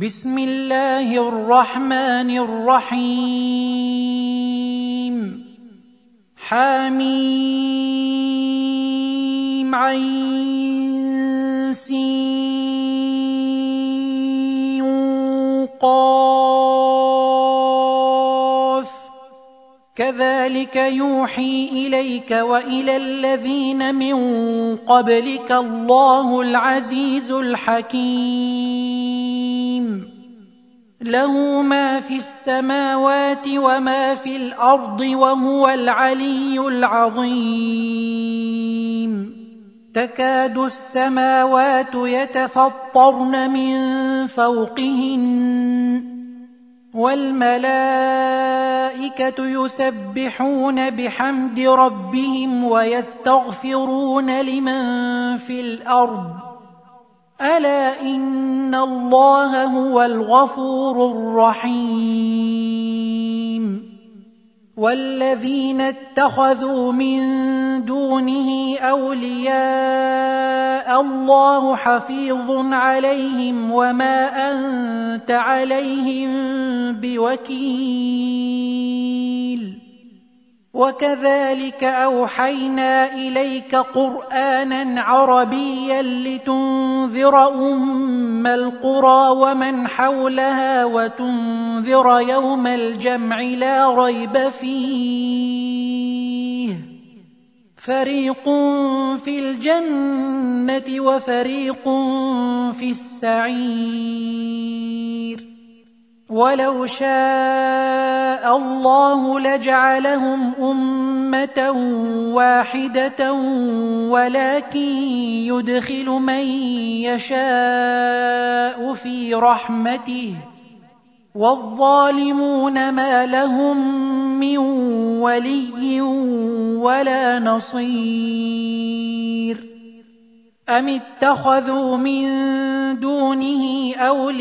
بسم الله الرحمن الرحيم حميم عين سين قاف كذلك يوحي إليك وإلى الذين من قبلك الله العزيز الحكيم له ما في السماوات وما في الأرض وهو العلي العظيم تكاد السماوات يتفطرن من فوقهن والملائكة يسبحون بحمد ربهم ويستغفرون لمن في الأرض ألا إن الله هو الغفور الرحيم والذين اتخذوا من دونه أولياء الله حفيظ عليهم وما أنت عليهم بوكيل وكذلك أوحينا إليك قرآنا عربيا لتنذر أم القرى ومن حولها وتنذر يوم الجمع لا ريب فيه فريق في الجنة وفريق في السعير ولو شاء الله لجعلهم أمة واحدة ولكن يدخل من يشاء في رحمته والظالمون ما لهم من ولي ولا نصير أم اتخذوا من دونه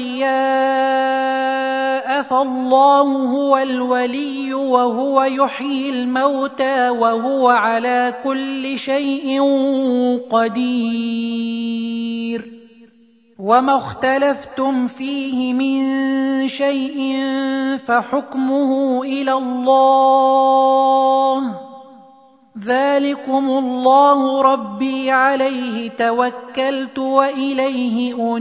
أولياء فالله هو الولي وهو يحيي الموتى وهو على كل شيء قدير وما اختلفتم فيه من شيء فحكمه إلى الله ذلكم الله ربي عليه توكلت وإليه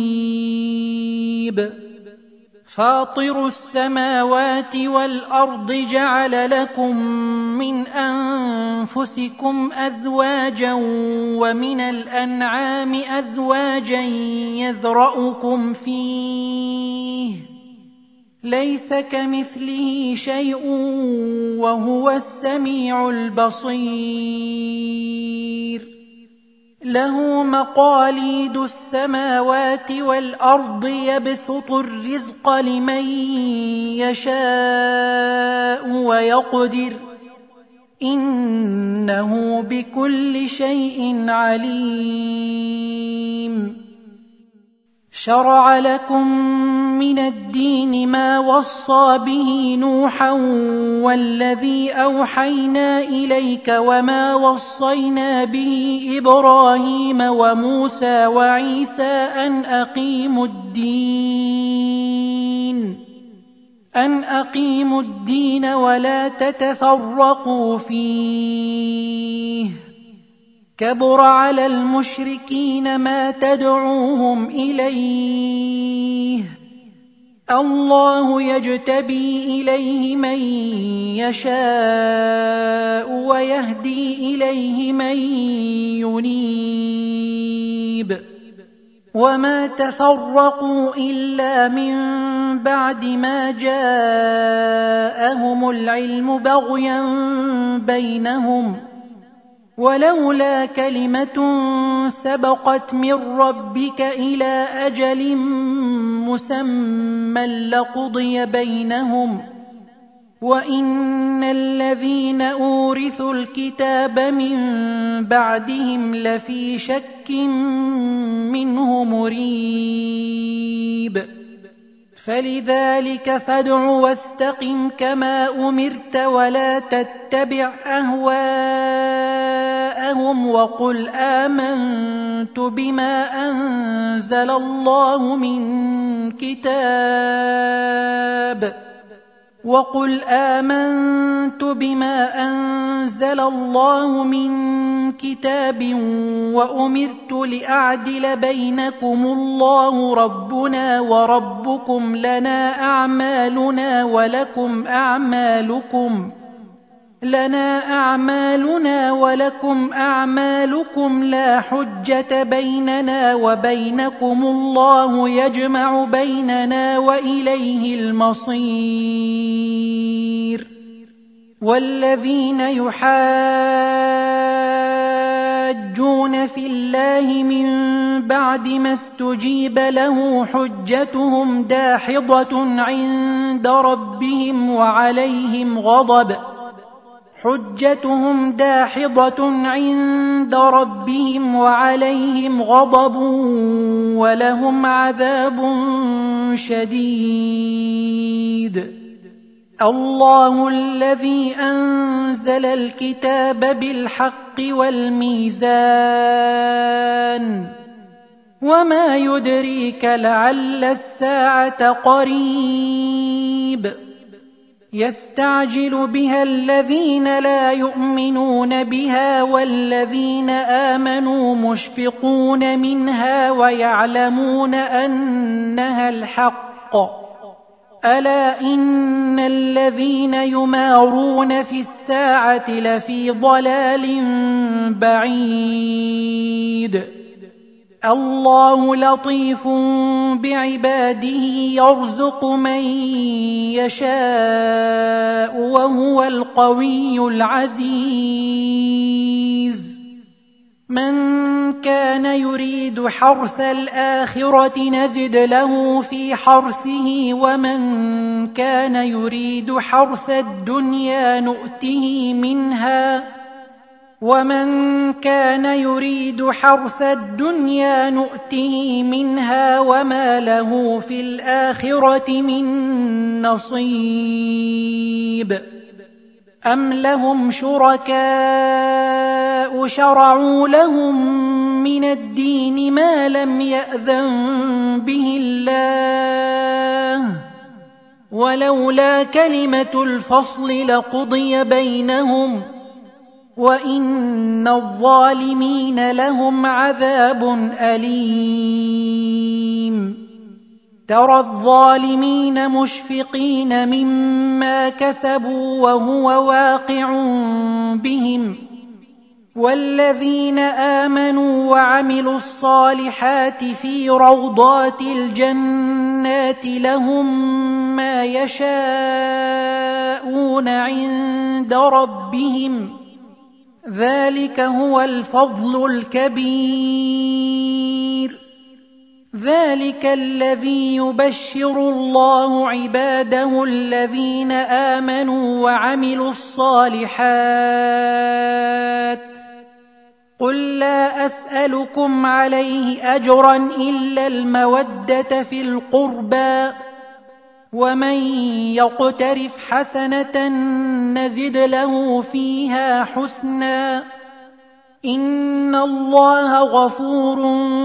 أنيب فاطر السماوات والأرض جعل لكم من أنفسكم أزواجا ومن الأنعام أزواجا يذرأكم فيه ليس كمثله شيء وهو السميع البصير له مقاليد السماوات والأرض يبسط الرزق لمن يشاء ويقدر إنه بكل شيء عليم شرع لكم من الدين ما وصى به نوحا والذي أوحينا إليك وما وصينا به إبراهيم وموسى وعيسى أن أقيموا الدين ولا تتفرقوا فيه كبر على المشركين ما تدعوهم إليه الله يجتبي إليه من يشاء ويهدي إليه من ينيب وما تفرقوا إلا من بعد ما جاءهم العلم بغيا بينهم ولولا كلمة سبقت من ربك إلى أجل مسمى لقضي بينهم وإن الذين أورثوا الكتاب من بعدهم لفي شك منه مريب فلذلك فادع واستقم كما أمرت ولا تتبع أهواءهم لهم وقل آمنت بما أنزل الله من كتاب وأمرت لأعدل بينكم الله ربنا وربكم لنا أعمالنا ولكم أعمالكم لا حجة بيننا وبينكم الله يجمع بيننا وإليه المصير. والذين يحاجون في الله من بعد ما استجيب له حجتهم داحضة عند ربهم وعليهم غضب ولهم عذاب شديد. الله الذي أنزل الكتاب بالحق والميزان وما يدريك لعل الساعة قريب. يستعجل بها الذين لا يؤمنون بها والذين آمنوا مشفقون منها ويعلمون أنها الحق. ألا إن الذين يمارون في الساعة لفي ضلال بعيد. الله لطيف بعباده يرزق من يشاء وهو القوي العزيز. من كان يريد حرث الآخرة نزد له في حرثه ومن كان يريد حرث الدنيا نؤته منها وما له في الآخرة من نصيب. أم لهم شركاء شرعوا لهم من الدين ما لم يأذن به الله ولولا كلمة الفصل لقضي بينهم وإن الظالمين لهم عذاب أليم. ترى الظالمين مشفقين مما كسبوا وهو واقع بهم والذين آمنوا وعملوا الصالحات في روضات الجنات لهم ما يشاءون عند ربهم ذلك هو الفضل الكبير. ذلك الذي يبشر الله عباده الذين آمنوا وعملوا الصالحات. قل لا أسألكم عليه أجرا إلا المودة في القربى ومن يقترف حسنة نزد له فيها حسنا إن الله غفور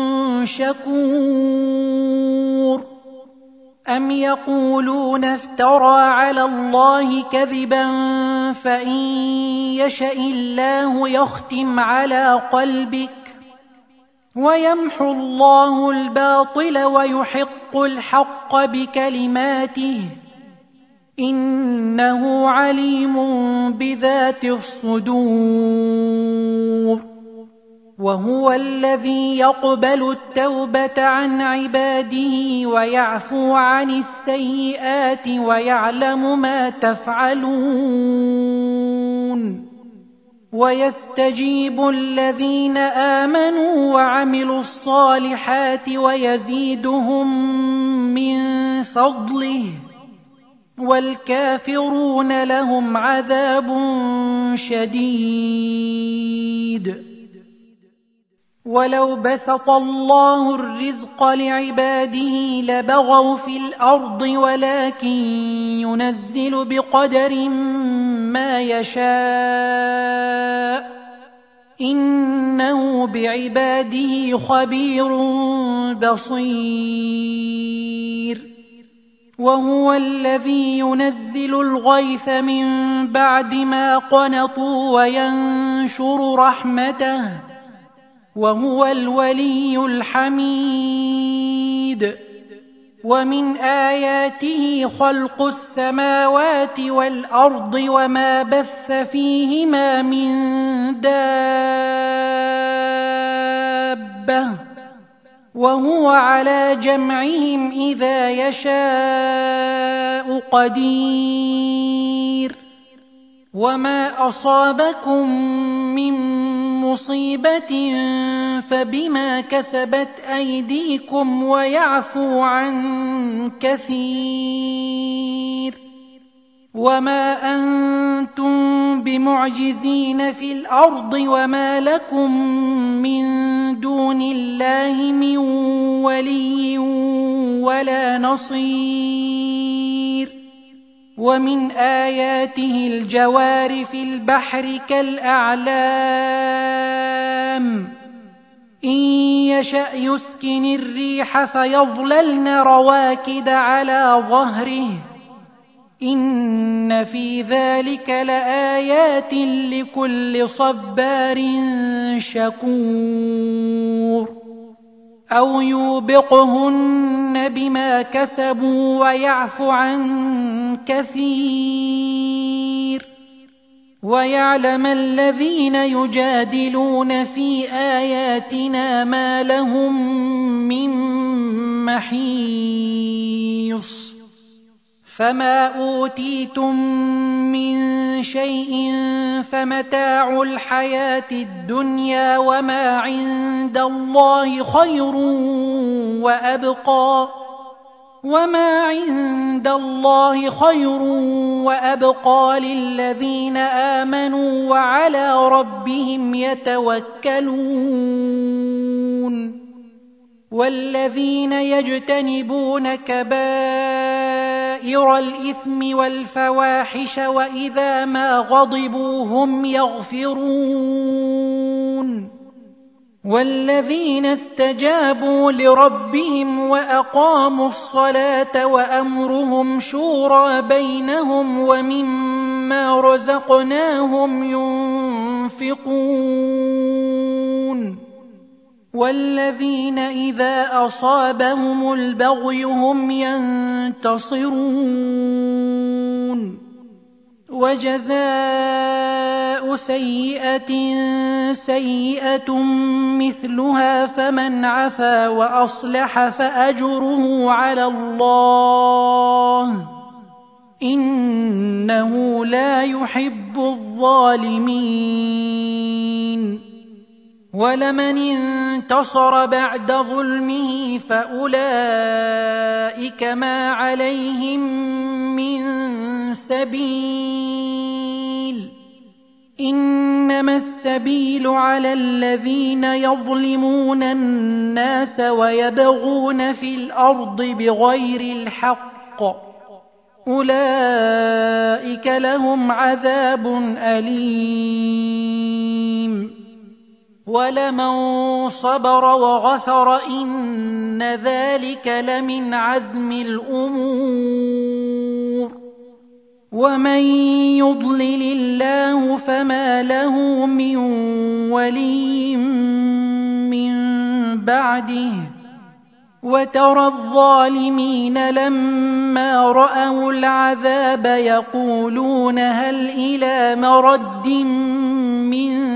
شكور. أم يقولون افترى على الله كذبا فإن يشأ الله يختم على قلبك ويمحو الله الباطل ويحق الحق بكلماته إنه عليم بذات الصدور. وهو الذي يقبل التوبة عن عباده ويعفو عن السيئات ويعلم ما تفعلون. ويستجيب الذين آمنوا وعملوا الصالحات ويزيدهم من فضله والكافرون لهم عذاب شديد. ولو بسط الله الرزق لعباده لبغوا في الأرض ولكن ينزل بقدر ما يشاء إنه بعباده خبير بصير وهو الذي ينزل الغيث من بعد ما قنطوا وينشر رحمته وهو الولي الحميد ومن آياته خلق السماوات والأرض وما بث فيهما من دابة وهو على جمعهم إذا يشاء قدير وما أصابكم من مصيبة فبما كسبت أيديكم ويعفو عن كثير وما أنتم بمعجزين في الأرض وما لكم من دون الله من ولي ولا نصير ومن آياته الجوار في البحر كالأعلام إن يشأ يسكن الريح فيظللن رواكد على ظهره إن في ذلك لآيات لكل صبار شكور أو يوبقهن بما كسبوا ويعفو عن كثير ويعلم الذين يجادلون في آياتنا ما لهم من محيص فما أوتيتم من شيء فمتاع الحياة الدنيا وما عند الله خير وأبقى للذين آمنوا وعلى ربهم يتوكلون والذين يجتنبون كبائر الإثم والفواحش وإذا ما غضبوا هم يغفرون والذين استجابوا لربهم وأقاموا الصلاة وأمرهم شورى بينهم ومما رزقناهم ينفقون والذين إذا أصابهم البغي هم ينتصرون وجزاء سيئة سيئة مثلها فمن عفا وأصلح فأجره على الله إنه لا يحب الظالمين ولمن انتصر بعد ظلمه فأولئك ما عليهم من سبيل إنما السبيل على الذين يظلمون الناس ويبغون في الأرض بغير الحق أولئك لهم عذاب أليم ولمن صبر وغفر إن ذلك لمن عزم الأمور ومن يضلل الله فما له من ولي من بعده وترى الظالمين لما رأوا العذاب يقولون هل إلى مرد من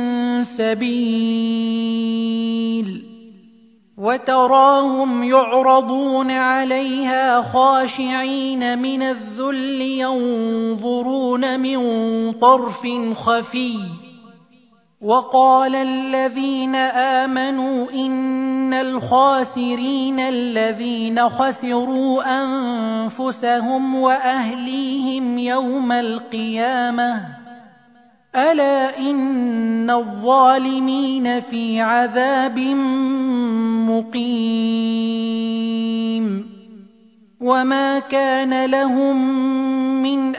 سبيل وتراهم يعرضون عليها خاشعين من الذل ينظرون من طرف خفي وقال الذين آمنوا إن الخاسرين الذين خسروا أنفسهم وأهليهم يوم القيامة ألا إن الظالمين في عذاب مقيم وما كان لهم من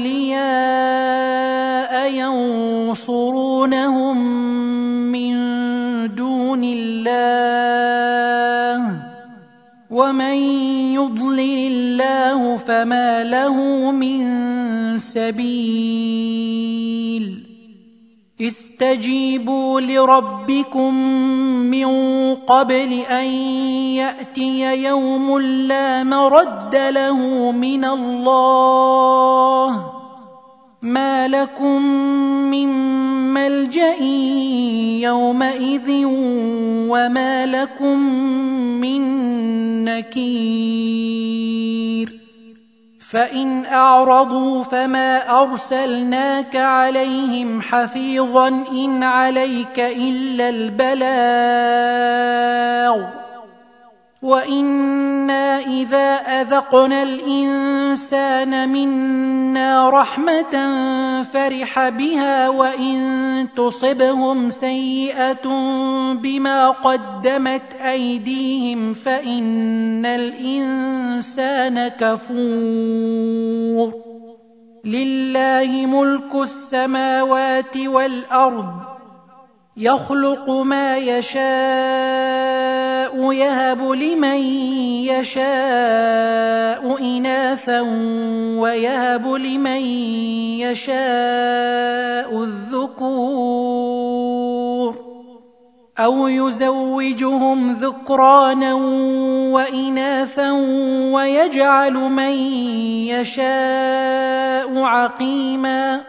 أولياء ينصرونهم من دون الله ومن يضلل الله فما له من سبيل استجيبوا لربكم من قبل أن يأتي يوم لا مرد له من الله ما لكم من ملجأ يومئذ وما لكم من نكير فإن أعرضوا فما أرسلناك عليهم حفيظا إن عليك إلا البلاغ وإنا إذا أذقنا الإنسان منا رحمة فرح بها وإن تصبهم سيئة بما قدمت أيديهم فإن الإنسان كفور لله ملك السماوات والأرض يخلق ما يشاء يهب لمن يشاء إناثا ويهب لمن يشاء الذكور أو يزوجهم ذكرانا وإناثا ويجعل من يشاء عقيما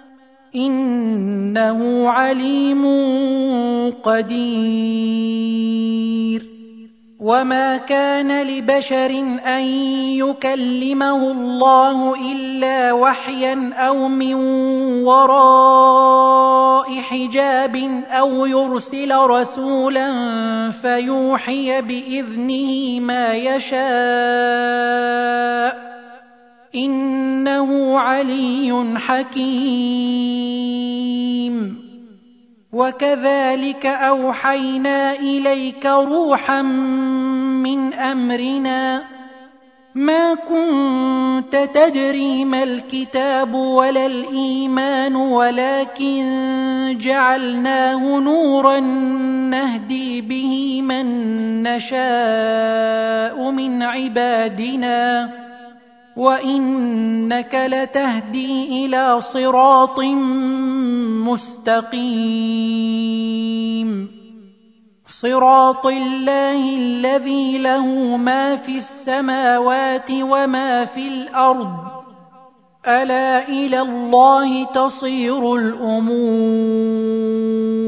إنه عليم قدير وما كان لبشر أن يكلمه الله إلا وحيا أو من وراء حجاب أو يرسل رسولا فيوحي بإذنه ما يشاء إنه علي حكيم وكذلك أوحينا إليك روحا من أمرنا ما كنت تدري ما الكتاب ولا الإيمان ولكن جعلناه نورا نهدي به من نشاء من عبادنا وإنك لتهدي إلى صراط مستقيم صراط الله الذي له ما في السماوات وما في الأرض ألا إلى الله تصير الأمور